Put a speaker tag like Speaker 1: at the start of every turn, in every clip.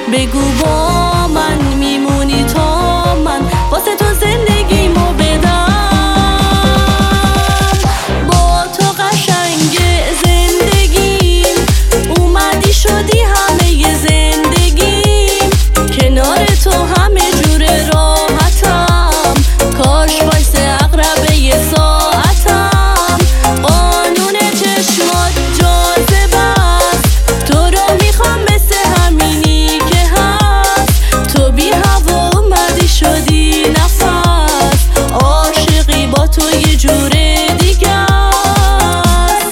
Speaker 1: بگو با من میمونی تا من واسه تو زندگیمو بدم. با تو قشنگ زندگیم، اومدی شدی همه زندگیم. کنار تو همه جور راحتم، کاش وایس اقرب یه ساعتم. قانون چشمات جاذبه است، تو رو میخوام مثل همینی که هست. تو بی هوا اومدی شدی نفس، عاشقی با تو یه جور دیگه است.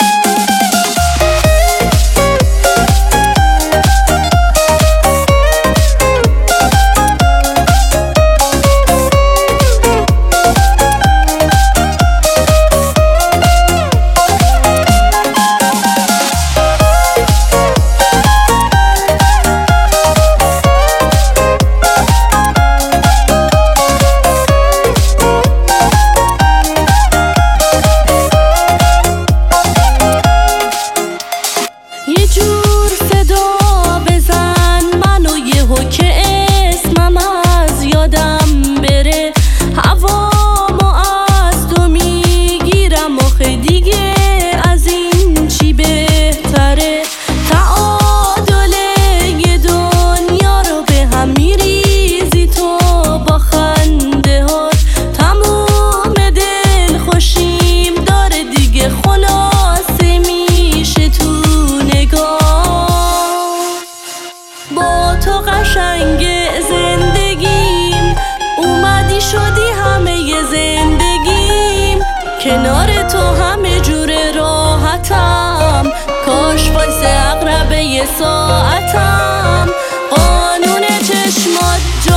Speaker 1: یه جور صدا بزن منو یهو که اسمم از یادم بره. هوامو از تو میگیرم آخه دیگه از این چی بهتره. تعادل یه دنیا رو به هم میریزی تو با خنده هات. تموم دل خوشیم داره دیگه خلاصه میشه تو با تو قشنگ زندگیم، اومدی شدی همه زندگیم. کنار تو همه جور راحتم، کاش وایس اقرب یه ساعتم. قانون چشمات